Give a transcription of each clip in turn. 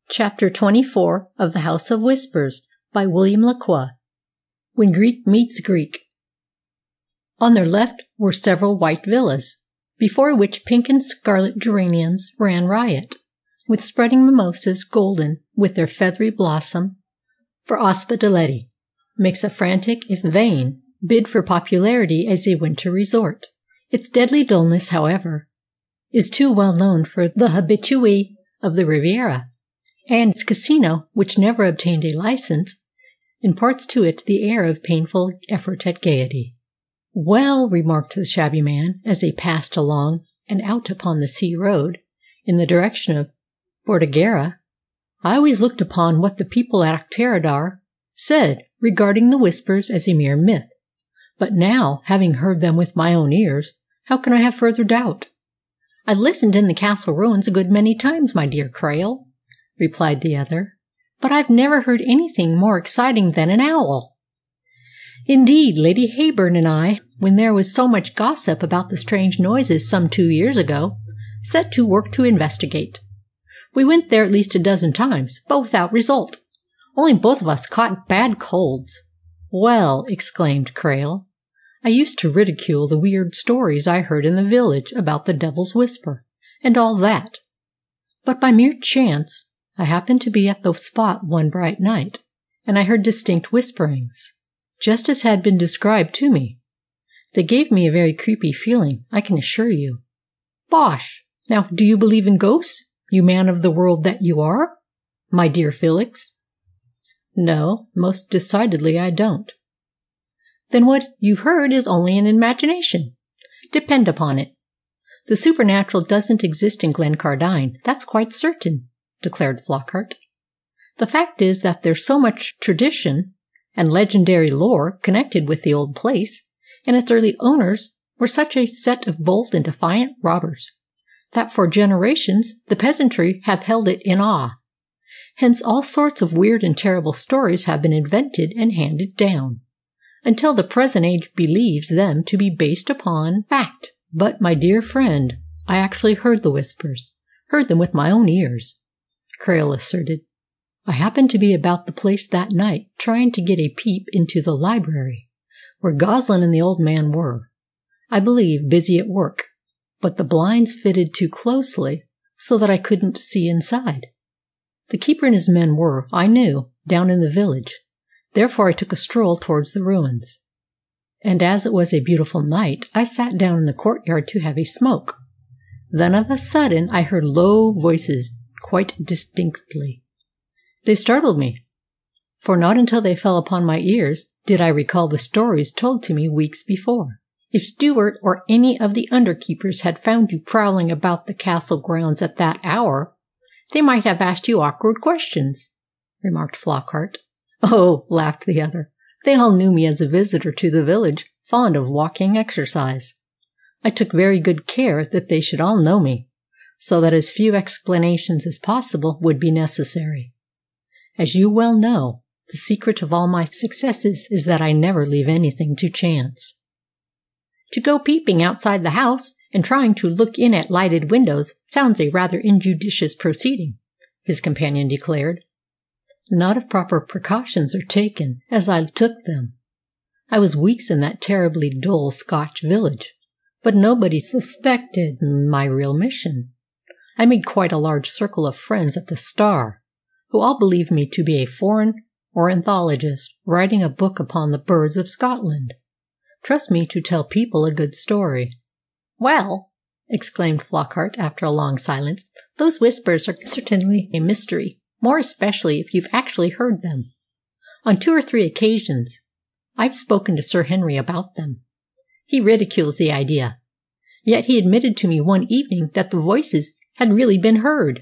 Chapter 24 of The House of Whispers by William Lacroix. When Greek Meets Greek. On their left were several white villas, before which pink and scarlet geraniums ran riot, with spreading mimosas golden with their feathery blossom. For Ospedaletti makes a frantic, if vain, bid for popularity as a winter resort. Its deadly dullness, however, is too well known for the habitué of the Riviera, and its casino, which never obtained a license, imparts to it the air of painful effort at gaiety. "Well," remarked the shabby man, as they passed along and out upon the sea road, in the direction of Bordighera, "I always looked upon what the people at Auchterarder said regarding the Whispers as a mere myth, but now, having heard them with my own ears, how can I have further doubt?" "I've listened in the castle ruins a good many times, my dear Krail," replied the other, "but I've never heard anything more exciting than an owl. Indeed, Lady Heyburn and I, when there was so much gossip about the strange noises some 2 years ago, set to work to investigate. We went there at least a dozen times, but without result. Only both of us caught bad colds." "Well," exclaimed Krail, "I used to ridicule the weird stories I heard in the village about the Devil's Whisper, and all that. But by mere chance I happened to be at the spot one bright night, and I heard distinct whisperings, just as had been described to me. They gave me a very creepy feeling, I can assure you." "Bosh! Now, do you believe in ghosts, you man of the world that you are, my dear Felix?" "No, most decidedly I don't." "Then what you've heard is only an imagination. Depend upon it, the supernatural doesn't exist in Glencardine, that's quite certain," declared Flockart. "The fact is that there's so much tradition and legendary lore connected with the old place, and its early owners were such a set of bold and defiant robbers, that for generations the peasantry have held it in awe. Hence all sorts of weird and terrible stories have been invented and handed down, until the present age believes them to be based upon fact. But, my dear friend, I actually heard the Whispers, heard them with my own ears," Krail asserted. "I happened to be about the place that night, trying to get a peep into the library, where Goslin and the old man were, I believe, busy at work, but the blinds fitted too closely, so that I couldn't see inside. The keeper and his men were, I knew, down in the village, therefore I took a stroll towards the ruins, and as it was a beautiful night, I sat down in the courtyard to have a smoke. Then of a sudden I heard low voices quite distinctly. They startled me, for not until they fell upon my ears did I recall the stories told to me weeks before." "If Stewart or any of the underkeepers had found you prowling about the castle grounds at that hour, they might have asked you awkward questions," remarked Flockart. "Oh," laughed the other, "they all knew me as a visitor to the village, fond of walking exercise. I took very good care that they should all know me, so that as few explanations as possible would be necessary. As you well know, the secret of all my successes is that I never leave anything to chance." "To go peeping outside the house and trying to look in at lighted windows sounds a rather injudicious proceeding," his companion declared. "Not if proper precautions are taken, as I took them. I was weeks in that terribly dull Scotch village, but nobody suspected my real mission. I made quite a large circle of friends at the Star, who all believed me to be a foreign ornithologist writing a book upon the birds of Scotland. Trust me to tell people a good story." "Well," exclaimed Flockart after a long silence, "those Whispers are certainly a mystery, more especially if you've actually heard them. On 2 or 3 occasions I've spoken to Sir Henry about them. He ridicules the idea, yet he admitted to me one evening that the voices had really been heard.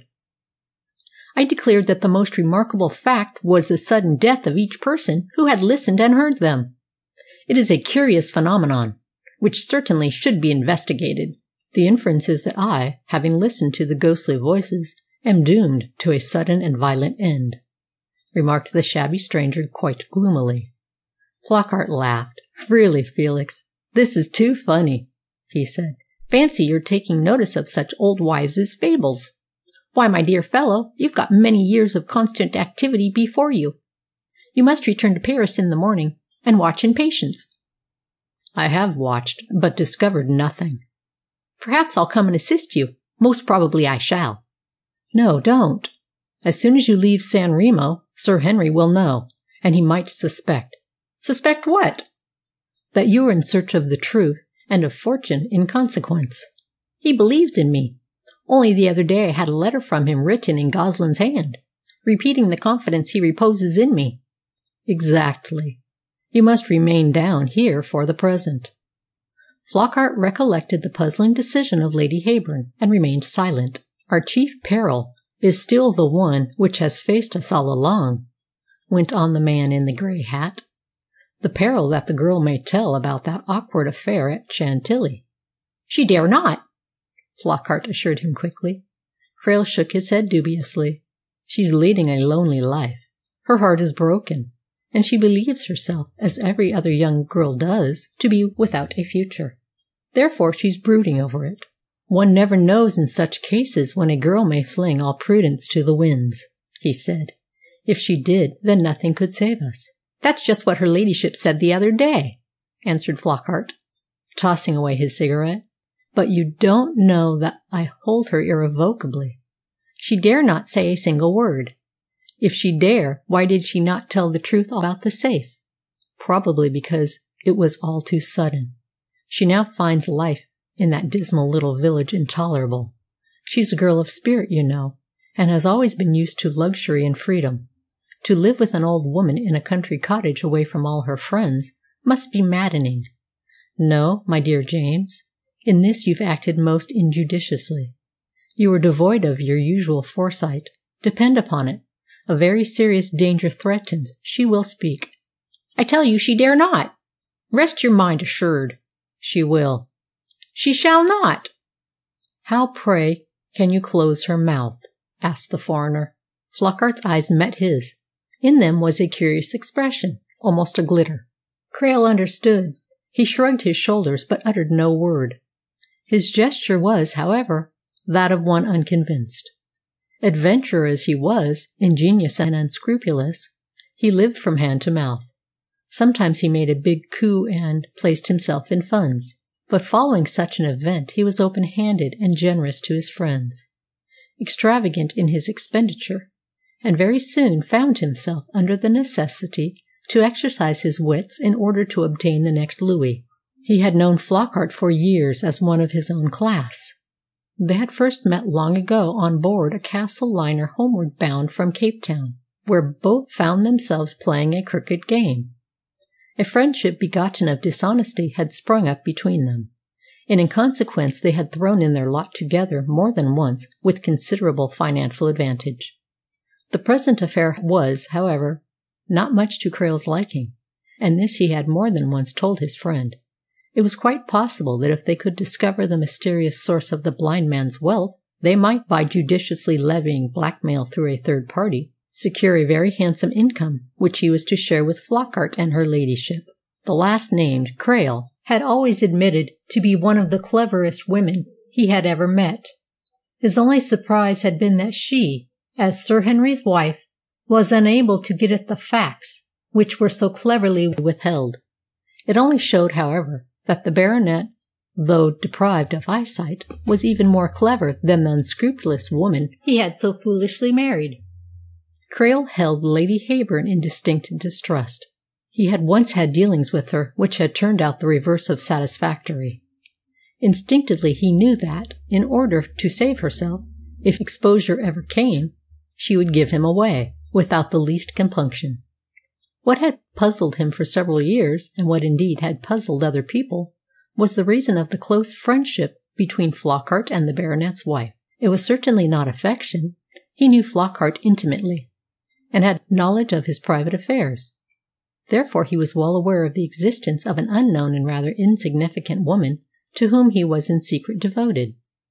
I declared that the most remarkable fact was the sudden death of each person who had listened and heard them. It is a curious phenomenon, which certainly should be investigated. The inference is that I, having listened to the ghostly voices, am doomed to a sudden and violent end," remarked the shabby stranger quite gloomily. Flockart laughed. "Really, Felix, this is too funny," he said. "Fancy your taking notice of such old wives' fables! Why, my dear fellow, you've got many years of constant activity before you. You must return to Paris in the morning and watch in patience." "I have watched, but discovered nothing." "Perhaps I'll come and assist you. Most probably I shall." "No, don't. As soon as you leave San Remo, Sir Henry will know, and he might suspect." "Suspect what?" "That you are in search of the truth and of fortune in consequence." "He believes in me. Only the other day I had a letter from him written in Gosling's hand, repeating the confidence he reposes in me." "Exactly. You must remain down here for the present." Flockart recollected the puzzling decision of Lady Heyburn, and remained silent. "Our chief peril is still the one which has faced us all along," went on the man in the grey hat. "The peril that the girl may tell about that awkward affair at Chantilly." "She dare not," Flockart assured him quickly. Krail shook his head dubiously. "She's leading a lonely life. Her heart is broken, and she believes herself, as every other young girl does, to be without a future. Therefore she's brooding over it. One never knows in such cases when a girl may fling all prudence to the winds," he said. "If she did, then nothing could save us." "That's just what her ladyship said the other day," answered Flockart, tossing away his cigarette. "But you don't know that I hold her irrevocably. She dare not say a single word. If she dare, why did she not tell the truth about the safe? Probably because it was all too sudden. She now finds life in that dismal little village intolerable. She's a girl of spirit, you know, and has always been used to luxury and freedom. To live with an old woman in a country cottage away from all her friends must be maddening. No, my dear James, in this you've acted most injudiciously. You were devoid of your usual foresight. Depend upon it, a very serious danger threatens. She will speak." "I tell you she dare not." "Rest your mind assured." "She will." "She shall not." "How, pray, can you close her mouth?" asked the foreigner. Flockart's eyes met his. In them was a curious expression, almost a glitter. Krail understood. He shrugged his shoulders, but uttered no word. His gesture was, however, that of one unconvinced. Adventurer as he was, ingenious and unscrupulous, he lived from hand to mouth. Sometimes he made a big coup and placed himself in funds, but following such an event he was open-handed and generous to his friends, extravagant in his expenditure, and very soon found himself under the necessity to exercise his wits in order to obtain the next louis. He had known Flockart for years as one of his own class. They had first met long ago on board a Castle liner homeward bound from Cape Town, where both found themselves playing a crooked game. A friendship begotten of dishonesty had sprung up between them, and in consequence they had thrown in their lot together more than once with considerable financial advantage. The present affair was, however, not much to Krail's liking, and this he had more than once told his friend. It was quite possible that if they could discover the mysterious source of the blind man's wealth, they might, by judiciously levying blackmail through a third party, secure a very handsome income, which he was to share with Flockart and her ladyship. The last named, Krail, had always admitted to be one of the cleverest women he had ever met. His only surprise had been that she, as Sir Henry's wife, was unable to get at the facts which were so cleverly withheld. It only showed, however, that the baronet, though deprived of eyesight, was even more clever than the unscrupulous woman he had so foolishly married. Krail held Lady Heyburn in distinct distrust. He had once had dealings with her which had turned out the reverse of satisfactory. Instinctively he knew that, in order to save herself, if exposure ever came, she would give him away, without the least compunction. What had puzzled him for several years, and what indeed had puzzled other people, was the reason of the close friendship between Flockart and the baronet's wife. It was certainly not affection. He knew Flockart intimately, and had knowledge of his private affairs. Therefore he was well aware of the existence of an unknown and rather insignificant woman to whom he was in secret devoted.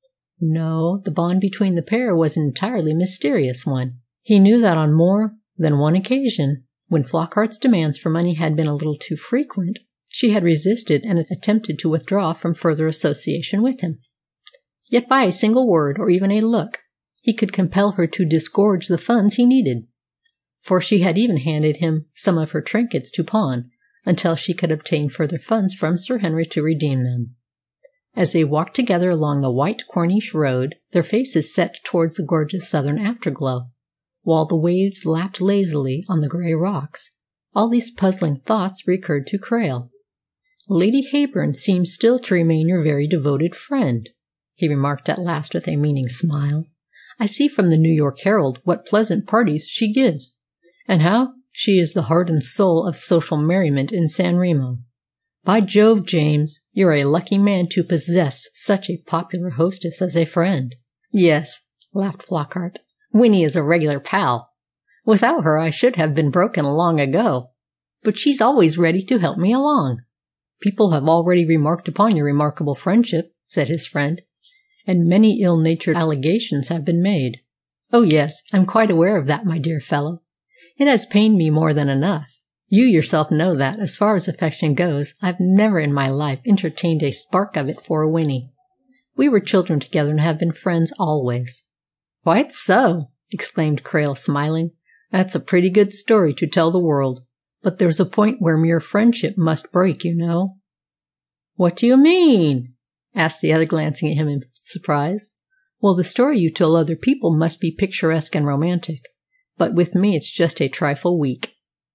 No, the bond between the pair was an entirely mysterious one. He knew that on more than one occasion, when Flockhart's demands for money had been a little too frequent, she had resisted and attempted to withdraw from further association with him. Yet by a single word, or even a look, he could compel her to disgorge the funds he needed, for she had even handed him some of her trinkets to pawn until she could obtain further funds from Sir Henry to redeem them. As they walked together along the white Corniche road, their faces set towards the gorgeous southern afterglow, while the waves lapped lazily on the grey rocks, all these puzzling thoughts recurred to Krail. "Lady Heyburn seems still to remain your very devoted friend," he remarked at last with a meaning smile. "I see from the New York Herald what pleasant parties she gives, and how she is the heart and soul of social merriment in San Remo. By Jove, James, you're a lucky man to possess such a popular hostess as a friend." "Yes," laughed Flockart. "Winnie is a regular pal. Without her I should have been broken long ago, but she's always ready to help me along." "People have already remarked upon your remarkable friendship," said his friend, "and many ill-natured allegations have been made." "Oh, yes, I'm quite aware of that, my dear fellow. It has pained me more than enough. You yourself know that, as far as affection goes, I've never in my life entertained a spark of it for Winnie. We were children together and have been friends always." "Quite so," exclaimed Krail, smiling. "That's a pretty good story to tell the world. But there's a point where mere friendship must break, you know." "What do you mean?" asked the other, glancing at him in surprise. "Well, the story you tell other people must be picturesque and romantic, but with me it's just a trifle weak.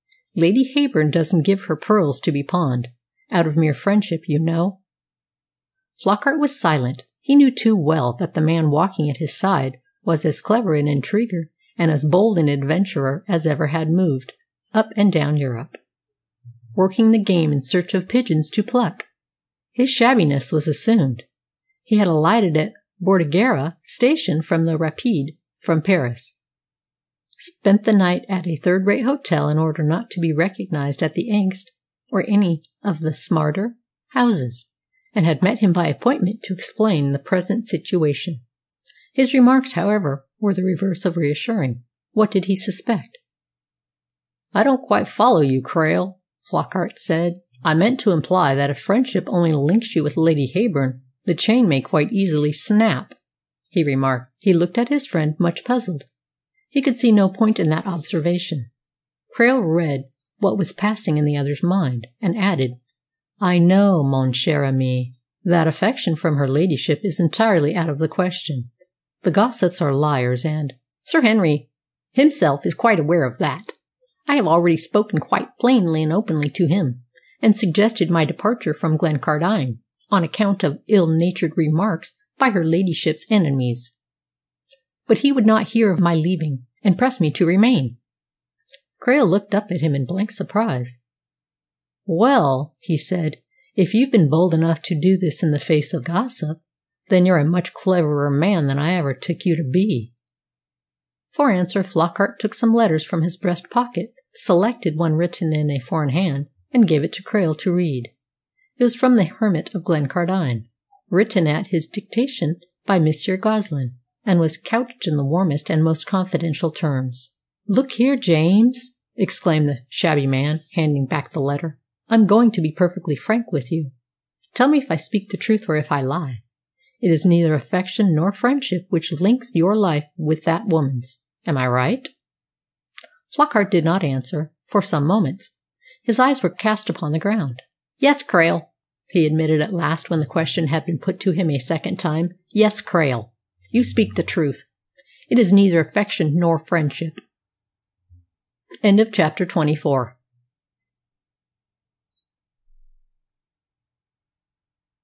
Lady Heyburn doesn't give her pearls to be pawned, out of mere friendship, you know." Flockart was silent. He knew too well that the man walking at his side was as clever an intriguer and as bold an adventurer as ever had moved up and down Europe, working the game in search of pigeons to pluck. His shabbiness was assumed. He had alighted at Bordighera station from the Rapide from Paris, spent the night at a third-rate hotel in order not to be recognized at the Angst or any of the smarter houses, and had met him by appointment to explain the present situation. His remarks, however, were the reverse of reassuring. What did he suspect? "I don't quite follow you, Krail," Flockart said. "I meant to imply that if friendship only links you with Lady Heyburn, the chain may quite easily snap," he remarked. He looked at his friend, much puzzled. He could see no point in that observation. Krail read what was passing in the other's mind, and added, "I know, mon cher ami, that affection from her ladyship is entirely out of the question. The gossips are liars, and Sir Henry himself is quite aware of that. I have already spoken quite plainly and openly to him, and suggested my departure from Glencardine on account of ill-natured remarks by her ladyship's enemies. But he would not hear of my leaving, and pressed me to remain." Krail looked up at him in blank surprise. "Well," he said, "if you've been bold enough to do this in the face of gossip, then you're a much cleverer man than I ever took you to be." For answer, Flockart took some letters from his breast pocket, selected one written in a foreign hand, and gave it to Krail to read. It was from the Hermit of Glencardine, written at his dictation by Monsieur Goslin, and was couched in the warmest and most confidential terms. "Look here, James," exclaimed the shabby man, handing back the letter. "I'm going to be perfectly frank with you. Tell me if I speak the truth or if I lie. It is neither affection nor friendship which links your life with that woman's. Am I right?" Flockart did not answer for some moments. His eyes were cast upon the ground. "Yes, Krail," he admitted at last when the question had been put to him a second time. "Yes, Krail. You speak the truth. It is neither affection nor friendship." End of chapter 24.